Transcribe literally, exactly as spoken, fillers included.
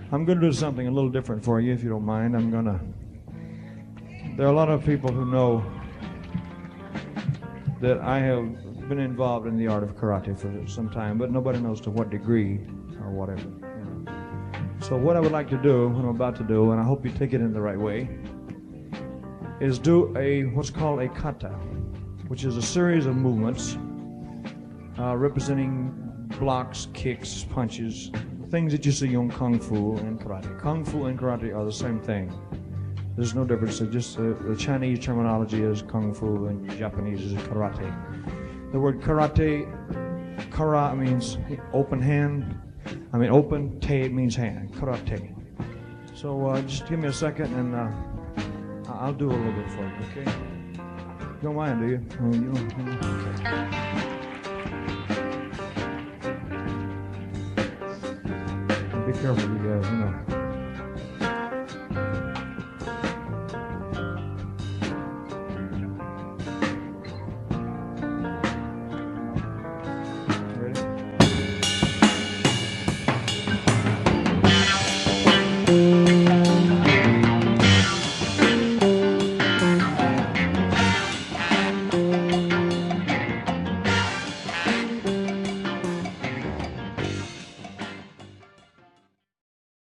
I'm going to do something a little different for you, if you don't mind. I'm going to... There are a lot of people who know that I have been involved in the art of karate for some time, but nobody knows to what degree or whatever. You know. So what I would like to do, what I'm about to do, and I hope you take it in the right way, is do a what's called a kata, which is a series of movements uh, representing blocks, kicks, punches, things that you see on Kung Fu and karate. Kung Fu and karate are the same thing. There's no difference. It's just uh, the Chinese terminology is Kung Fu and Japanese is karate. The word karate, kara means open hand. I mean open, te means hand, karate. So uh, just give me a second and uh, I'll do a little bit for you, okay? You don't mind, do you? Oh, you don't, okay. Be careful, you guys, you know.